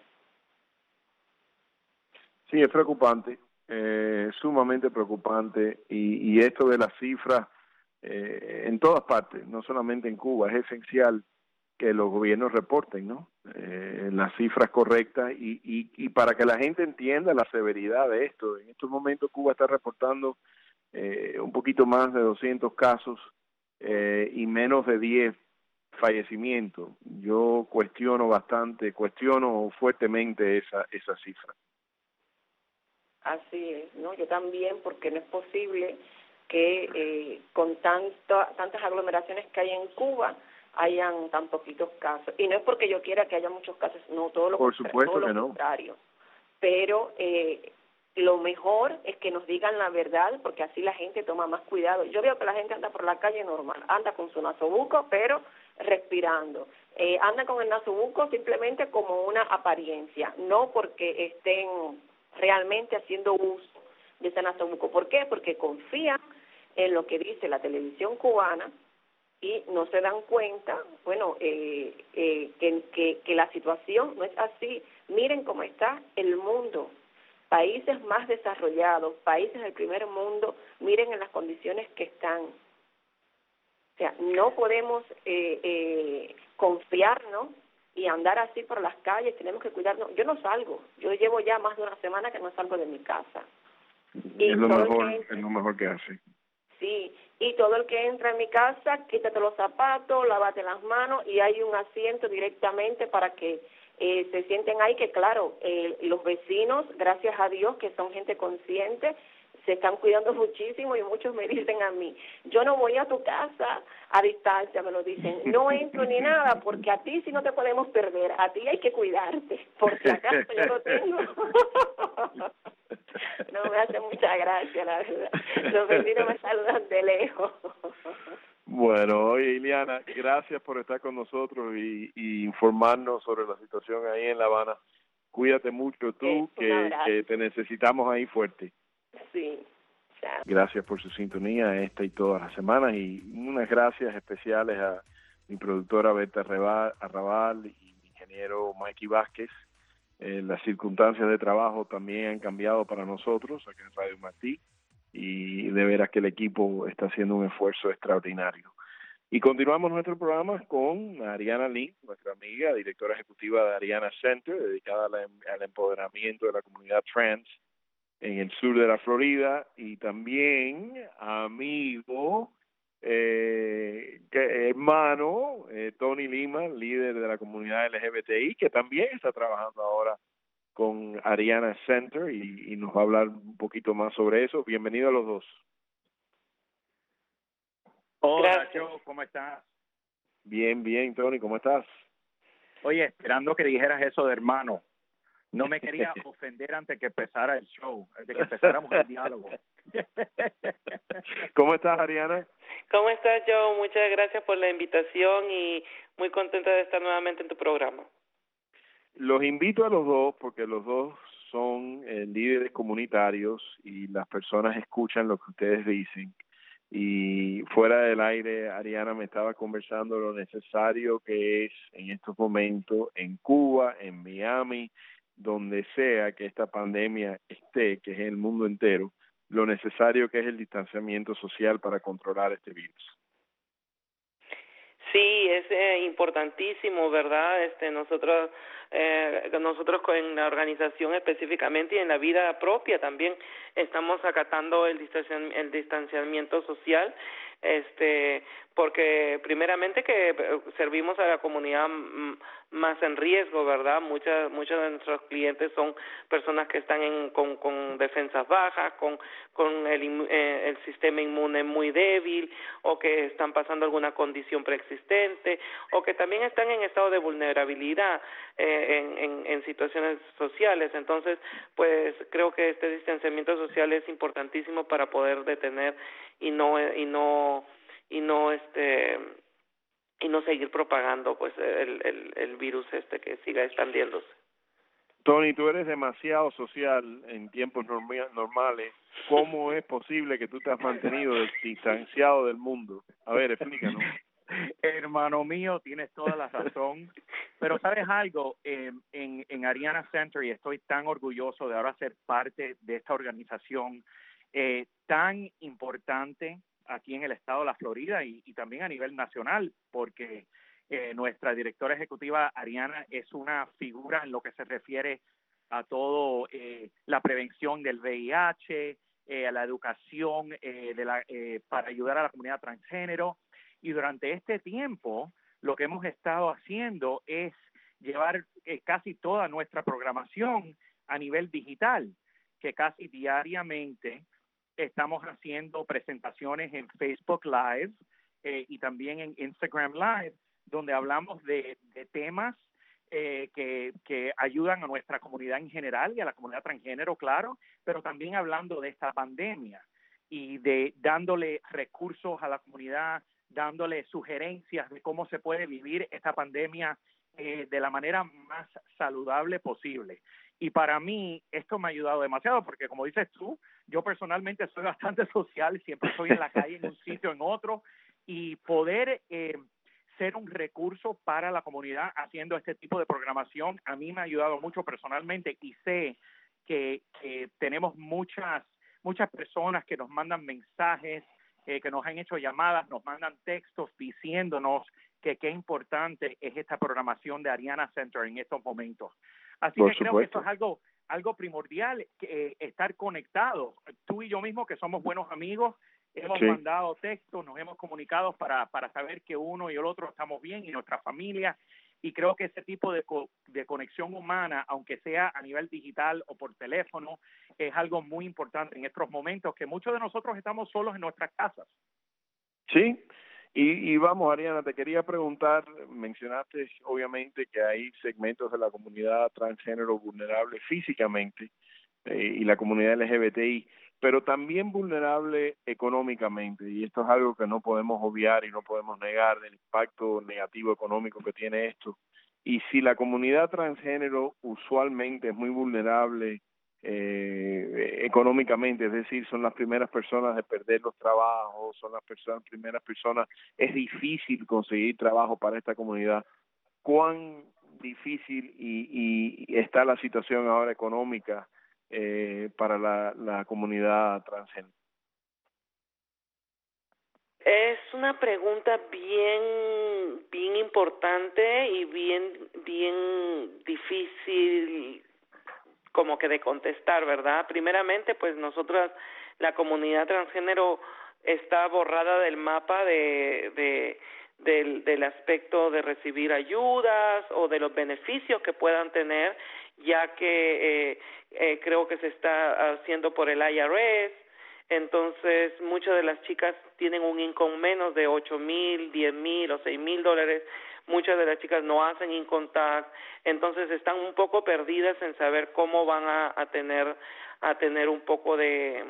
Sí, es preocupante, eh, sumamente preocupante, y, y esto de las cifras eh, en todas partes, no solamente en Cuba, es esencial que los gobiernos reporten, ¿no? Eh, las cifras correctas y, y, y para que la gente entienda la severidad de esto. En estos momentos Cuba está reportando eh, un poquito más de doscientos casos eh, y menos de diez fallecimientos. Yo cuestiono bastante, cuestiono fuertemente esa esa cifra. Así es, ¿no? Yo también, porque no es posible que eh, con tanto, tantas aglomeraciones que hay en Cuba hayan tan poquitos casos. Y no es porque yo quiera que haya muchos casos, no, todo lo, Por supuesto todo que lo no. contrario. Pero eh, lo mejor es que nos digan la verdad, porque así la gente toma más cuidado. Yo veo que la gente anda por la calle normal, anda con su nasobuco, pero respirando. Eh, anda con el nasobuco simplemente como una apariencia, no porque estén realmente haciendo uso de ese nasobuco. ¿Por qué? Porque confían en lo que dice la televisión cubana y no se dan cuenta, bueno, eh, eh, que, que, que la situación no es así. Miren cómo está el mundo. Países más desarrollados, países del primer mundo, miren en las condiciones que están. O sea, no podemos eh, eh, confiarnos y andar así por las calles, tenemos que cuidarnos. Yo no salgo, yo llevo ya más de una semana que no salgo de mi casa. Y es lo mejor, es lo mejor que hace. Sí, y todo el que entra en mi casa, quítate los zapatos, lávate las manos y hay un asiento directamente para que eh, se sienten ahí, que claro, eh, los vecinos, gracias a Dios, que son gente consciente, se están cuidando muchísimo y muchos me dicen a mí, yo no voy a tu casa a distancia, me lo dicen, no entro ni nada, porque a ti sí no te podemos perder, a ti hay que cuidarte, por si acaso yo lo tengo. No, me hace mucha gracia, la verdad. Los vecinos me saludan de lejos. Bueno, oye, Ileana, gracias por estar con nosotros y, y informarnos sobre la situación ahí en La Habana. Cuídate mucho tú, que, que te necesitamos ahí fuerte. Sí. Chao. Gracias por su sintonía esta y todas las semanas, y unas gracias especiales a mi productora Berta Arrabal y mi ingeniero Mikey Vázquez. Eh, las circunstancias de trabajo también han cambiado para nosotros aquí en Radio Martí, y de veras que el equipo está haciendo un esfuerzo extraordinario. Y continuamos nuestro programa con Ariana Lee, nuestra amiga, directora ejecutiva de Ariana Center, dedicada al, al empoderamiento de la comunidad trans en el sur de la Florida, y también amigo, eh, que, hermano, eh, Tony Lima, líder de la comunidad L G B T I, que también está trabajando ahora con Ariana Center y, y nos va a hablar un poquito más sobre eso. Bienvenido a los dos. Hola, Joe, ¿cómo estás? Bien, bien, Tony, ¿cómo estás? Oye, esperando que dijeras eso de hermano. No me quería ofender antes que empezara el show, antes que empezáramos el diálogo. ¿Cómo estás, Ariana? ¿Cómo estás, Joe? Muchas gracias por la invitación y muy contenta de estar nuevamente en tu programa. Los invito a los dos porque los dos son eh, líderes comunitarios y las personas escuchan lo que ustedes dicen. Y fuera del aire, Ariana me estaba conversando lo necesario que es en estos momentos en Cuba, en Miami, donde sea que esta pandemia esté, que es en el mundo entero, lo necesario que es el distanciamiento social para controlar este virus. Sí, es eh, importantísimo, ¿verdad? Este, nosotros, eh, nosotros en la organización específicamente y en la vida propia también estamos acatando el distanciamiento, el distanciamiento social, este, porque primeramente que servimos a la comunidad más en riesgo, ¿verdad? Muchas, muchos de nuestros clientes son personas que están en, con, con defensas bajas, con, con el, eh, el sistema inmune muy débil, o que están pasando alguna condición preexistente, o que también están en estado de vulnerabilidad eh, en, en, en situaciones sociales. Entonces, pues creo que este distanciamiento social es importantísimo para poder detener y no y no y no este y no seguir propagando pues el, el, el virus este que siga expandiéndose. Tony, tú eres demasiado social en tiempos norm- normales. ¿Cómo es posible que tú te has mantenido distanciado del mundo? A ver, explícanos. Hermano mío, tienes toda la razón. Pero ¿sabes algo? Eh, en, en Ariana Center, y estoy tan orgulloso de ahora ser parte de esta organización eh, tan importante aquí en el estado de la Florida y, y también a nivel nacional, porque eh, nuestra directora ejecutiva Ariana es una figura en lo que se refiere a todo eh, la prevención del V I H, eh, a la educación eh, de la, eh, para ayudar a la comunidad transgénero. Y durante este tiempo lo que hemos estado haciendo es llevar eh, casi toda nuestra programación a nivel digital, que casi diariamente estamos haciendo presentaciones en Facebook Live eh, y también en Instagram Live, donde hablamos de, de temas eh, que, que ayudan a nuestra comunidad en general y a la comunidad transgénero, claro, pero también hablando de esta pandemia y de dándole recursos a la comunidad, dándole sugerencias de cómo se puede vivir esta pandemia eh, de la manera más saludable posible. Y para mí esto me ha ayudado demasiado porque, como dices tú, yo personalmente soy bastante social, siempre estoy en la calle, en un sitio, en otro, y poder eh, ser un recurso para la comunidad haciendo este tipo de programación a mí me ha ayudado mucho personalmente y sé que, que tenemos muchas, muchas personas que nos mandan mensajes, eh, que nos han hecho llamadas, nos mandan textos diciéndonos que qué importante es esta programación de Ariana Center en estos momentos. Así Por que creo supuesto. que eso es algo algo primordial, que, eh, estar conectados. Tú y yo mismo, que somos buenos amigos, hemos Sí. mandado textos, nos hemos comunicado para, para saber que uno y el otro estamos bien y nuestra familia. Y creo que ese tipo de, co- de conexión humana, aunque sea a nivel digital o por teléfono, es algo muy importante en estos momentos, que muchos de nosotros estamos solos en nuestras casas. Sí, y, y vamos, Ariana, te quería preguntar, mencionaste obviamente que hay segmentos de la comunidad transgénero vulnerable físicamente eh, y la comunidad L G B T I, pero también vulnerable económicamente, y esto es algo que no podemos obviar y no podemos negar del impacto negativo económico que tiene esto. Y si la comunidad transgénero usualmente es muy vulnerable eh, económicamente, es decir, son las primeras personas de perder los trabajos, son las personas, primeras personas, es difícil conseguir trabajo para esta comunidad. ¿Cuán difícil y, y está la situación ahora económica eh, para la, la comunidad transgénero? Es una pregunta bien, bien importante y bien, bien difícil como que de contestar, ¿verdad? Primeramente, pues nosotras, la comunidad transgénero está borrada del mapa de, de del, del aspecto de recibir ayudas o de los beneficios que puedan tener, ya que eh, eh, creo que se está haciendo por el I R S. Entonces, muchas de las chicas tienen un income menos de ocho mil, diez mil o seis mil dólares. Muchas de las chicas no hacen income tax, entonces están un poco perdidas en saber cómo van a, a tener a tener un poco de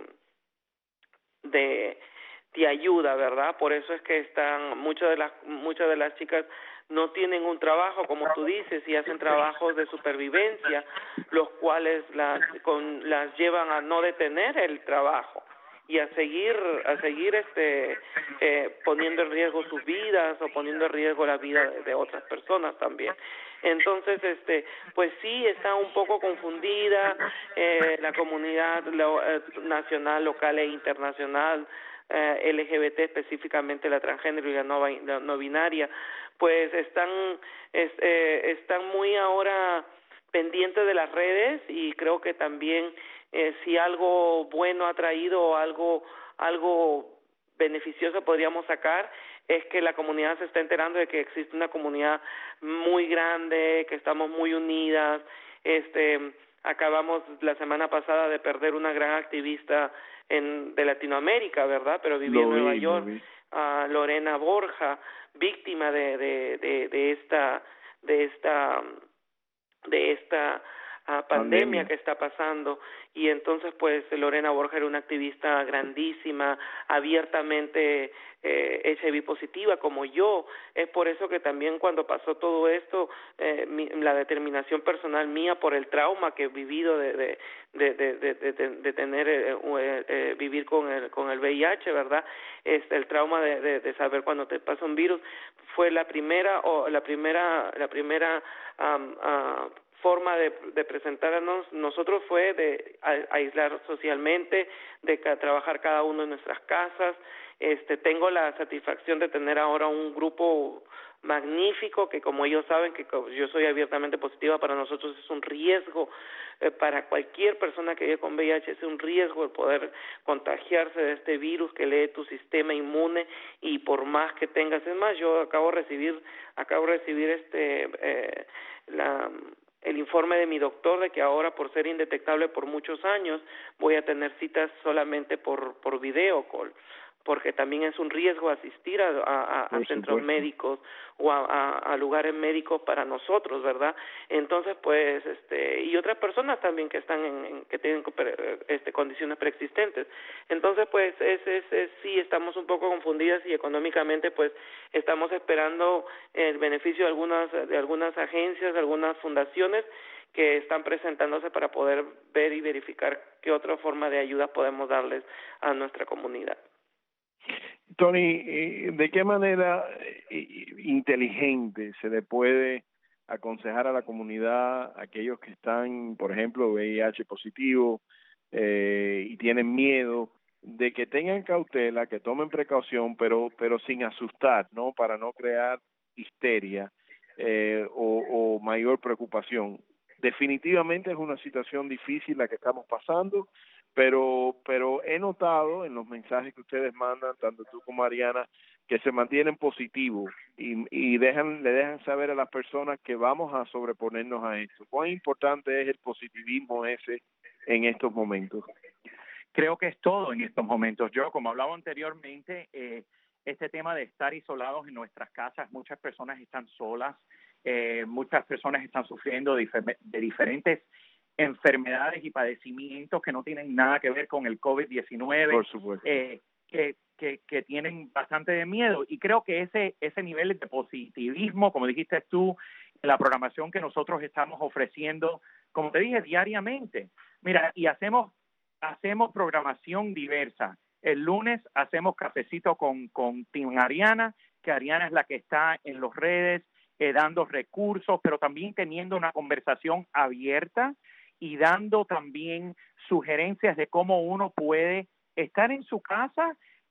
de de ayuda, ¿verdad? Por eso es que están muchas de las muchas de las chicas no tienen un trabajo, como tú dices, y hacen trabajos de supervivencia, los cuales las con, las llevan a no detener el trabajo y a seguir a seguir este eh, poniendo en riesgo sus vidas o poniendo en riesgo la vida de, de otras personas también. Entonces, este, pues sí, está un poco confundida eh, la comunidad lo, eh, nacional, local e internacional, eh, L G B T, específicamente la transgénero y la no, la no binaria, pues están es, eh, están muy ahora pendientes de las redes, y creo que también eh, si algo bueno ha traído o algo algo beneficioso podríamos sacar es que la comunidad se está enterando de que existe una comunidad muy grande, que estamos muy unidas. Este, acabamos la semana pasada de perder una gran activista en de Latinoamérica, ¿verdad? Pero vivía en Nueva York, a Lorena Borja, víctima de de de, de esta de esta de esta uh, pandemia, pandemia que está pasando. Y entonces pues Lorena Borja era una activista grandísima, abiertamente eh, H I V positiva como yo. Es por eso que también cuando pasó todo esto, eh, mi, la determinación personal mía por el trauma que he vivido de de de de, de, de, de tener eh, eh, vivir con el con el V I H, ¿verdad? Este, el trauma de, de, de saber cuando te pasa un virus fue la primera o la primera la primera um, uh, forma de, de presentarnos nosotros fue de a, aislar socialmente, de ca, trabajar cada uno en nuestras casas. Este, tengo la satisfacción de tener ahora un grupo magnífico que, como ellos saben que yo soy abiertamente positiva, para nosotros es un riesgo, eh, para cualquier persona que vive con V I H es un riesgo el poder contagiarse de este virus que lee tu sistema inmune, y por más que tengas, es más, yo acabo de recibir acabo de recibir este eh, la el informe de mi doctor de que ahora, por ser indetectable por muchos años, voy a tener citas solamente por por video call, porque también es un riesgo asistir a, a, a centros médicos o a, a, a lugares médicos para nosotros, ¿verdad? Entonces, pues, este, y otras personas también que están en, en que tienen este, condiciones preexistentes. Entonces, pues, es, es, es, sí, estamos un poco confundidas, y económicamente, pues, estamos esperando el beneficio de algunas, de algunas agencias, de algunas fundaciones que están presentándose para poder ver y verificar qué otra forma de ayuda podemos darles a nuestra comunidad. Tony, ¿de qué manera inteligente se le puede aconsejar a la comunidad, a aquellos que están, por ejemplo, V I H positivo eh, y tienen miedo, de que tengan cautela, que tomen precaución, pero pero sin asustar, ¿no? Para no crear histeria eh, o, o mayor preocupación? Definitivamente es una situación difícil la que estamos pasando, pero pero he notado en los mensajes que ustedes mandan, tanto tú como Ariana, que se mantienen positivos y, y dejan le dejan saber a las personas que vamos a sobreponernos a esto. ¿Cuán importante es el positivismo ese en estos momentos? Creo que es todo en estos momentos. Yo, como hablaba anteriormente, eh, este tema de estar isolados en nuestras casas, muchas personas están solas, eh, muchas personas están sufriendo de, de diferentes enfermedades y padecimientos que no tienen nada que ver con el COVID diecinueve, por supuesto, eh, que, que, que tienen bastante de miedo. Y creo que ese, ese nivel de positivismo, como dijiste tú, la programación que nosotros estamos ofreciendo, como te dije, diariamente. Mira, y hacemos hacemos programación diversa. El lunes hacemos cafecito con, con Team Ariana, que Ariana es la que está en las redes eh, dando recursos, pero también teniendo una conversación abierta y dando también sugerencias de cómo uno puede estar en su casa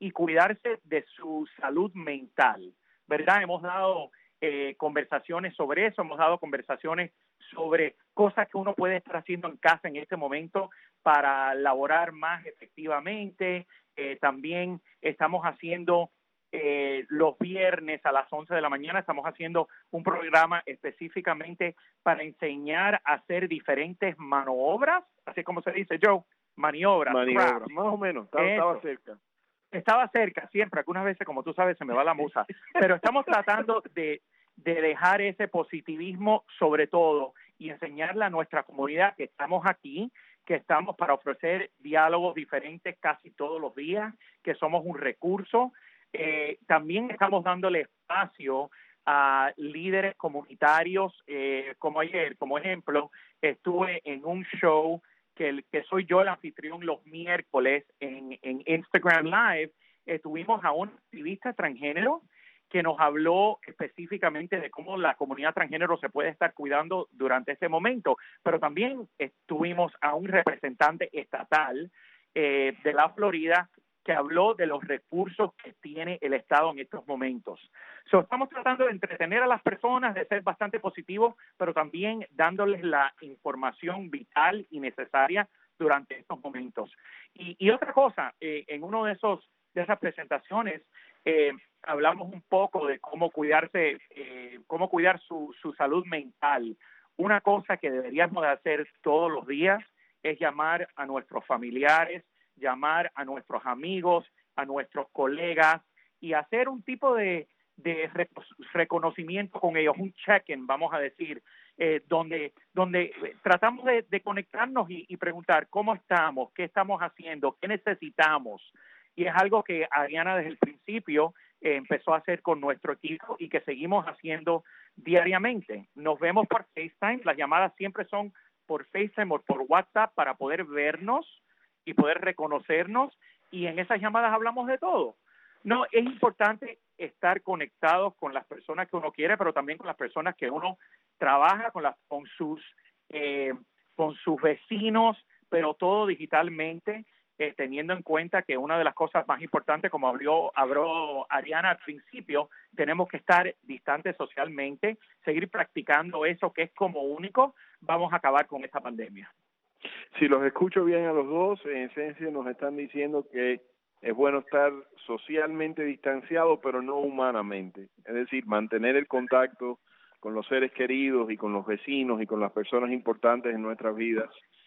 y cuidarse de su salud mental, ¿verdad? Hemos dado eh, conversaciones sobre eso, hemos dado conversaciones sobre cosas que uno puede estar haciendo en casa en este momento para laborar más efectivamente. Eh, también estamos haciendo eh, los viernes a las once de la mañana, estamos haciendo un programa específicamente para enseñar a hacer diferentes maniobras, así como se dice, Joe, maniobras. Maniobras, más o menos, estaba, estaba cerca. Estaba cerca siempre, algunas veces, como tú sabes, se me va la musa, pero estamos tratando de, de dejar ese positivismo sobre todo y enseñarle a nuestra comunidad que estamos aquí, que estamos para ofrecer diálogos diferentes casi todos los días, que somos un recurso. Eh, también estamos dándole espacio a líderes comunitarios, eh, como ayer, como ejemplo, estuve en un show que, que soy yo el anfitrión los miércoles en, en Instagram Live. Eh, tuvimos a un activista transgénero que nos habló específicamente de cómo la comunidad transgénero se puede estar cuidando durante este momento, pero también tuvimos a un representante estatal eh, de la Florida que habló de los recursos que tiene el Estado en estos momentos. So, estamos tratando de entretener a las personas, de ser bastante positivos, pero también dándoles la información vital y necesaria durante estos momentos. Y, y otra cosa, eh, en uno de esos de esas presentaciones eh, hablamos un poco de cómo cuidarse, eh, cómo cuidar su, su salud mental. Una cosa que deberíamos de hacer todos los días es llamar a nuestros familiares, llamar a nuestros amigos, a nuestros colegas y hacer un tipo de, de reconocimiento con ellos, un check-in, vamos a decir, eh, donde, donde tratamos de, de conectarnos y, y preguntar cómo estamos, qué estamos haciendo, qué necesitamos. Y es algo que Ariana desde el principio eh, empezó a hacer con nuestro equipo y que seguimos haciendo diariamente. Nos vemos por FaceTime, las llamadas siempre son por FaceTime o por WhatsApp para poder vernos y poder reconocernos, y en esas llamadas hablamos de todo. No, es importante estar conectados con las personas que uno quiere, pero también con las personas que uno trabaja, con, las, con, sus, eh, con sus vecinos, pero todo digitalmente, eh, teniendo en cuenta que una de las cosas más importantes, como habló, habló Ariana al principio, tenemos que estar distantes socialmente, seguir practicando eso que es como único, vamos a acabar con esta pandemia. Si los escucho bien a los dos, en esencia nos están diciendo que es bueno estar socialmente distanciado, pero no humanamente. Es decir, mantener el contacto con los seres queridos y con los vecinos y con las personas importantes en nuestras vidas,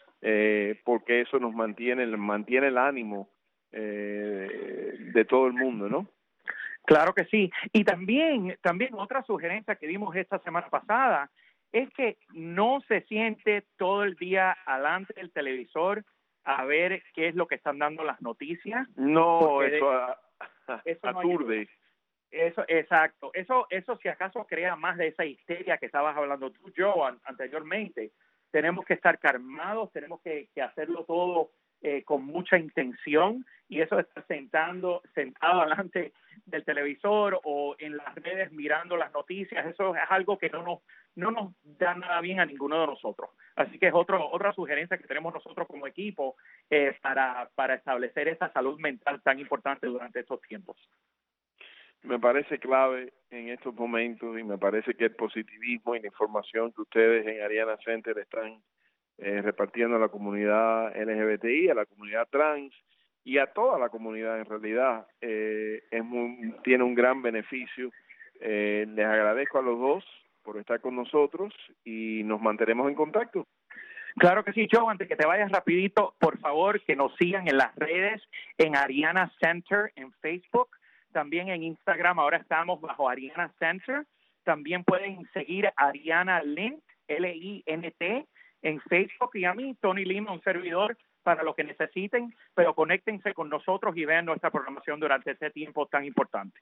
eh, porque eso nos mantiene, mantiene el ánimo eh, de todo el mundo, ¿no? Claro que sí. Y también, también otra sugerencia que dimos esta semana pasada es que no se siente todo el día delante del televisor a ver qué es lo que están dando las noticias. No, eso, a, a, eso aturde. No eso, exacto. Eso, eso si acaso crea más de esa histeria que estabas hablando tú, Joe, an, anteriormente. Tenemos que estar calmados, tenemos que, que hacerlo todo eh, con mucha intención, y eso de estar sentando, sentado delante del televisor o en las redes mirando las noticias, eso es algo que no nos, no nos da nada bien a ninguno de nosotros. Así que es otro, otra sugerencia que tenemos nosotros como equipo eh, para, para establecer esa salud mental tan importante durante estos tiempos. Me parece clave en estos momentos, y me parece que el positivismo y la información que ustedes en Ariana Center están eh, repartiendo a la comunidad L G B T I, a la comunidad trans y a toda la comunidad en realidad, eh, es muy, tiene un gran beneficio. Eh, les agradezco a los dos por estar con nosotros y nos mantenemos en contacto. Claro que sí, Joe. Antes que te vayas rapidito, por favor, que nos sigan en las redes, en Ariana Center, en Facebook, también en Instagram. Ahora estamos bajo Ariana Center. También pueden seguir a Ariana Lint, L I N T, en Facebook, y a mí, Tony Lima, un servidor, para lo que necesiten, pero conéctense con nosotros y vean nuestra programación durante este tiempo tan importante.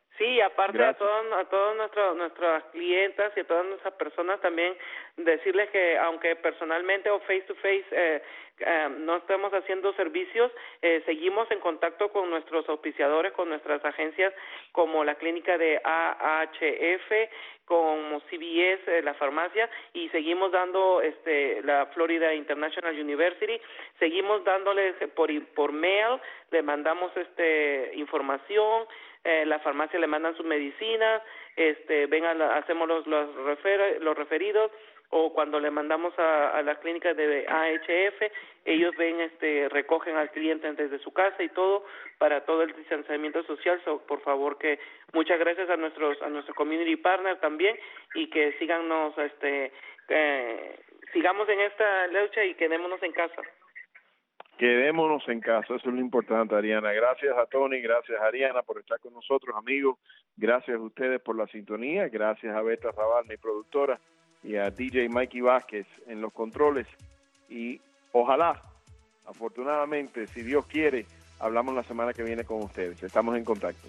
Sí, aparte Gracias. a todos a todas nuestras nuestras clientas y a todas nuestras personas también decirles que aunque personalmente o face to face eh, eh, no estemos haciendo servicios, eh, seguimos en contacto con nuestros auspiciadores, con nuestras agencias como la clínica de A H F, como C B S, eh, la farmacia, y seguimos dando este la Florida International University, seguimos dándoles por por mail, le mandamos este información. Eh, la farmacia le mandan sus medicinas, este, ven a la, hacemos los los, refer, los referidos, o cuando le mandamos a, a las clínicas de A H F, ellos ven, este, recogen al cliente desde su casa y todo para todo el distanciamiento social. So, por favor, que muchas gracias a nuestros a nuestro community partner también, y que síganos, este, eh, sigamos en esta lucha y quedémonos en casa. Quedémonos en casa, eso es lo importante, Ariana. Gracias a Tony, gracias a Ariana por estar con nosotros, amigos. Gracias a ustedes por la sintonía, gracias a Beta Raval, mi productora, y a D J Mikey Vázquez en los controles. Y ojalá, afortunadamente, si Dios quiere, hablamos la semana que viene con ustedes. Estamos en contacto.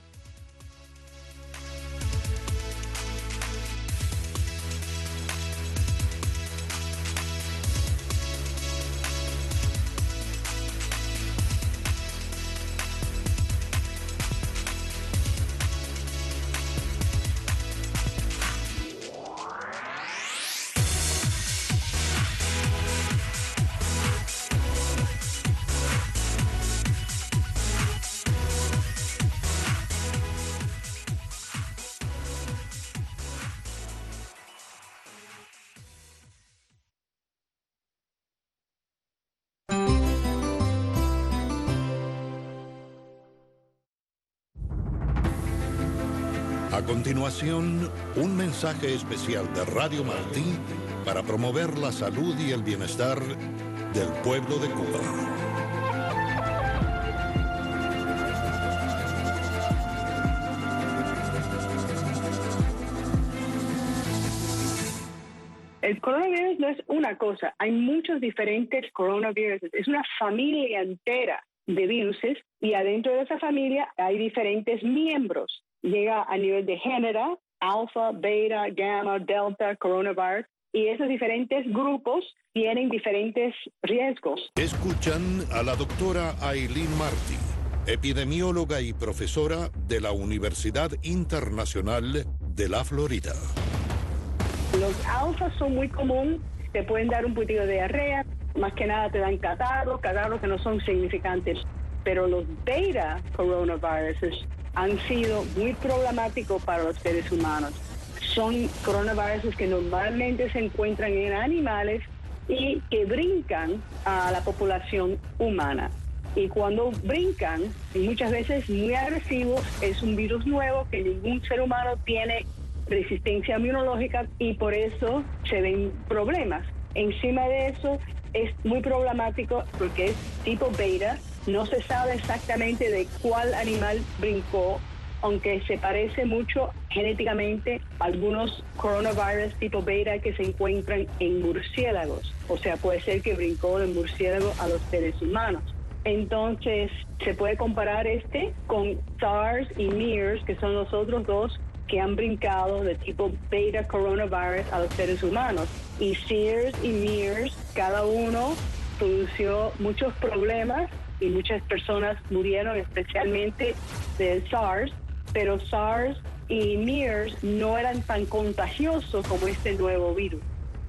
A continuación, un mensaje especial de Radio Martí para promover la salud y el bienestar del pueblo de Cuba. El coronavirus no es una cosa, hay muchos diferentes coronavirus, es una familia entera de viruses y adentro de esa familia hay diferentes miembros. Llega a nivel de género, alfa, beta, gamma, delta, coronavirus, y esos diferentes grupos tienen diferentes riesgos. Escuchan a la doctora Aileen Martí, epidemióloga y profesora de la Universidad Internacional de la Florida. Los alfas son muy comunes, te pueden dar un poquito de diarrea, más que nada te dan catarros, catarros que no son significantes, pero los beta coronaviruses han sido muy problemáticos para los seres humanos. Son coronavirus que normalmente se encuentran en animales y que brincan a la población humana. Y cuando brincan, y muchas veces muy agresivos, es un virus nuevo que ningún ser humano tiene resistencia inmunológica y por eso se ven problemas. Encima de eso es muy problemático porque es tipo beta, no se sabe exactamente de cuál animal brincó, aunque se parece mucho genéticamente a algunos coronavirus tipo beta que se encuentran en murciélagos. O sea, puede ser que brincó del murciélago a los seres humanos. Entonces, se puede comparar este con SARS y MERS, que son los otros dos que han brincado de tipo beta coronavirus a los seres humanos. Y SARS y MERS, cada uno produjo muchos problemas y muchas personas murieron, especialmente del SARS, pero SARS y MERS no eran tan contagiosos como este nuevo virus.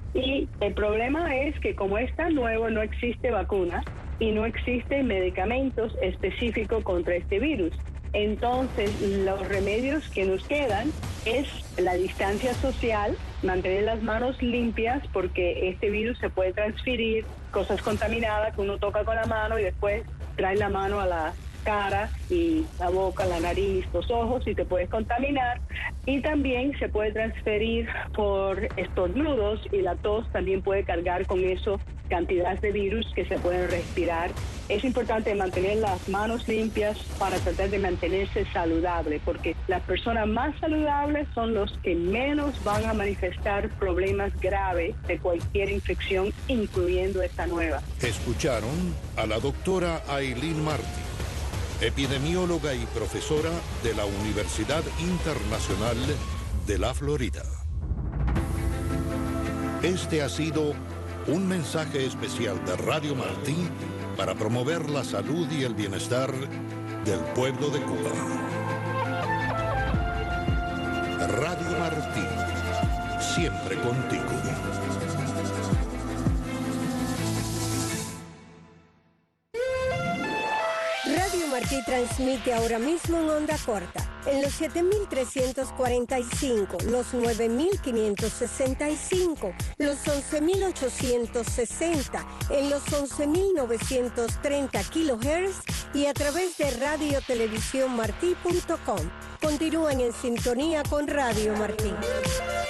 Y el problema es que como es tan nuevo, no existe vacuna y no existen medicamentos específicos contra este virus. Entonces, los remedios que nos quedan es la distancia social, mantener las manos limpias, porque este virus se puede transferir, cosas contaminadas que uno toca con la mano y después trae la mano a la cara y la boca, la nariz, los ojos y te puedes contaminar. Y también se puede transferir por estornudos y la tos también puede cargar con eso cantidades de virus que se pueden respirar. Es importante mantener las manos limpias para tratar de mantenerse saludable, porque las personas más saludables son los que menos van a manifestar problemas graves de cualquier infección, incluyendo esta nueva. Escucharon a la doctora Aileen Martí, epidemióloga y profesora de la Universidad Internacional de la Florida. Este ha sido un mensaje especial de Radio Martí para promover la salud y el bienestar del pueblo de Cuba. Radio Martí, siempre contigo. Radio Martí transmite ahora mismo en onda corta, en los siete mil trescientos cuarenta y cinco, los nueve mil quinientos sesenta y cinco, los once mil ochocientos sesenta, en los once mil novecientos treinta kilohertz y a través de radio televisión martí punto com. Continúen en sintonía con Radio Martí.